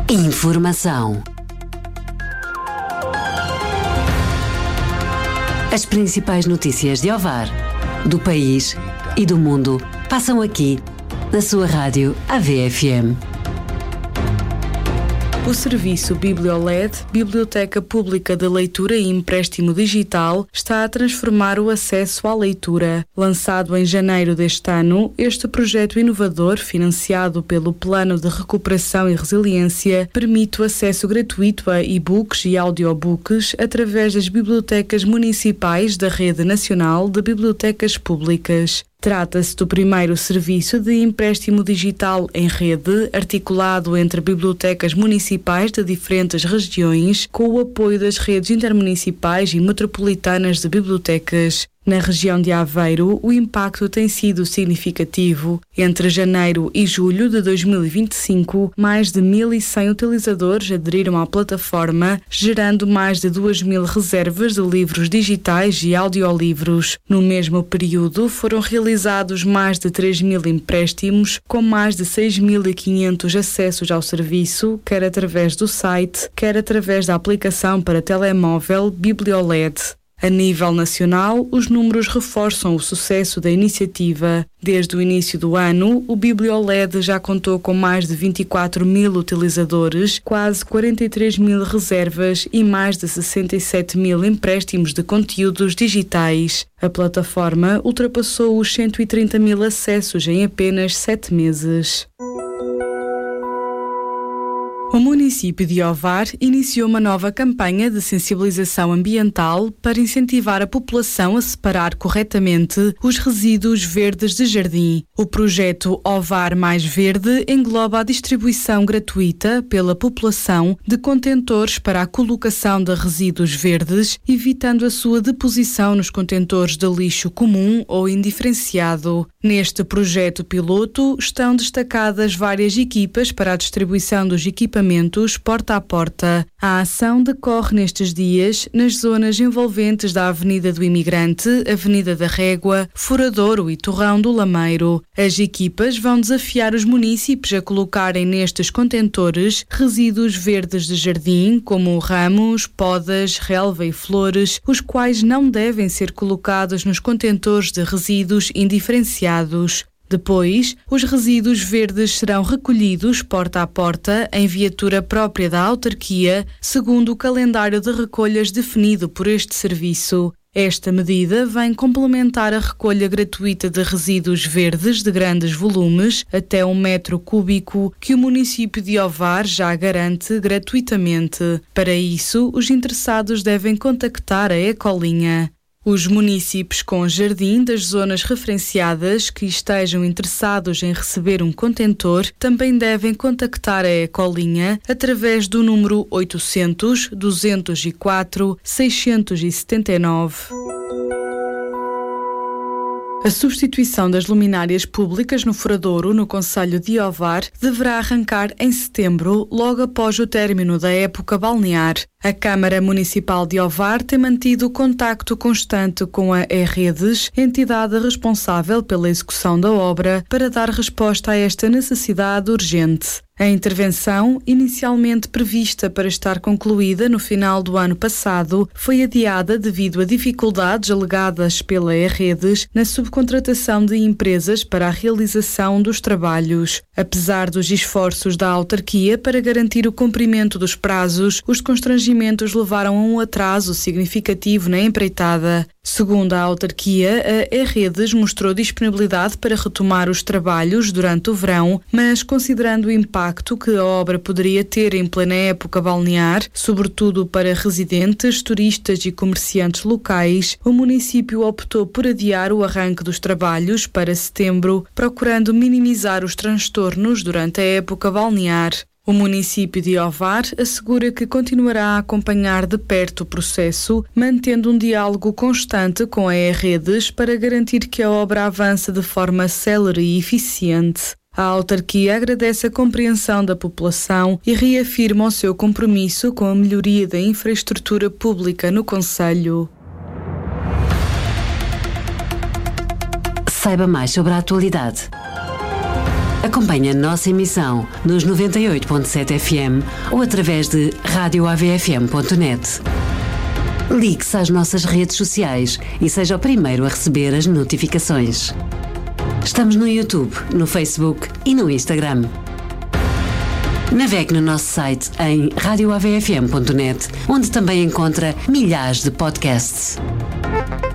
Informação. As principais notícias de Ovar, do país e do mundo passam aqui, na sua rádio AVFM. O serviço BiblioLED, Biblioteca Pública de Leitura e Empréstimo Digital, está a transformar o acesso à leitura. Lançado em janeiro deste ano, este projeto inovador, financiado pelo Plano de Recuperação e Resiliência, permite o acesso gratuito a e-books e audiobooks através das bibliotecas municipais da Rede Nacional de Bibliotecas Públicas. Trata-se do primeiro serviço de empréstimo digital em rede, articulado entre bibliotecas municipais de diferentes regiões, com o apoio das redes intermunicipais e metropolitanas de bibliotecas. Na região de Aveiro, o impacto tem sido significativo. Entre janeiro e julho de 2025, mais de 1.100 utilizadores aderiram à plataforma, gerando mais de 2.000 reservas de livros digitais e audiolivros. No mesmo período, foram realizados mais de 3.000 empréstimos, com mais de 6.500 acessos ao serviço, quer através do site, quer através da aplicação para telemóvel BiblioLED. A nível nacional, os números reforçam o sucesso da iniciativa. Desde o início do ano, o BiblioLED já contou com mais de 24.000 utilizadores, quase 43.000 reservas e mais de 67.000 empréstimos de conteúdos digitais. A plataforma ultrapassou os 130.000 acessos em apenas 7 meses. O município de Ovar iniciou uma nova campanha de sensibilização ambiental para incentivar a população a separar corretamente os resíduos verdes de jardim. O projeto Ovar Mais Verde engloba a distribuição gratuita pela população de contentores para a colocação de resíduos verdes, evitando a sua deposição nos contentores de lixo comum ou indiferenciado. Neste projeto piloto estão destacadas várias equipas para a distribuição dos equipamentos porta a porta. A ação decorre nestes dias nas zonas envolventes da Avenida do Imigrante, Avenida da Régua, Furadouro e Torrão do Lameiro. As equipas vão desafiar os munícipes a colocarem nestes contentores resíduos verdes de jardim, como ramos, podas, relva e flores, os quais não devem ser colocados nos contentores de resíduos indiferenciados. Depois, os resíduos verdes serão recolhidos porta a porta em viatura própria da autarquia, segundo o calendário de recolhas definido por este serviço. Esta medida vem complementar a recolha gratuita de resíduos verdes de grandes volumes, até 1 metro cúbico, que o município de Ovar já garante gratuitamente. Para isso, os interessados devem contactar a Ecolinha. Os munícipes com jardim das zonas referenciadas que estejam interessados em receber um contentor também devem contactar a Ecolinha através do número 800 204 679. A substituição das luminárias públicas no Furadouro, no concelho de Ovar, deverá arrancar em setembro, logo após o término da época balnear. A Câmara Municipal de Ovar tem mantido contacto constante com a E-Redes, entidade responsável pela execução da obra, para dar resposta a esta necessidade urgente. A intervenção, inicialmente prevista para estar concluída no final do ano passado, foi adiada devido a dificuldades alegadas pela E-Redes na subcontratação de empresas para a realização dos trabalhos. Apesar dos esforços da autarquia para garantir o cumprimento dos prazos, os constrangimentos levaram a um atraso significativo na empreitada. Segundo a autarquia, a E-Redes mostrou disponibilidade para retomar os trabalhos durante o verão, mas considerando o impacto que a obra poderia ter em plena época balnear, sobretudo para residentes, turistas e comerciantes locais, o município optou por adiar o arranque dos trabalhos para setembro, procurando minimizar os transtornos durante a época balnear. O município de Ovar assegura que continuará a acompanhar de perto o processo, mantendo um diálogo constante com a E-Redes para garantir que a obra avance de forma célere e eficiente. A autarquia agradece a compreensão da população e reafirma o seu compromisso com a melhoria da infraestrutura pública no concelho. Saiba mais sobre a atualidade. Acompanhe a nossa emissão nos 98.7 FM ou através de radioavfm.net. Ligue-se às nossas redes sociais e seja o primeiro a receber as notificações. Estamos no YouTube, no Facebook e no Instagram. Navegue no nosso site em radioavfm.net, onde também encontra milhares de podcasts.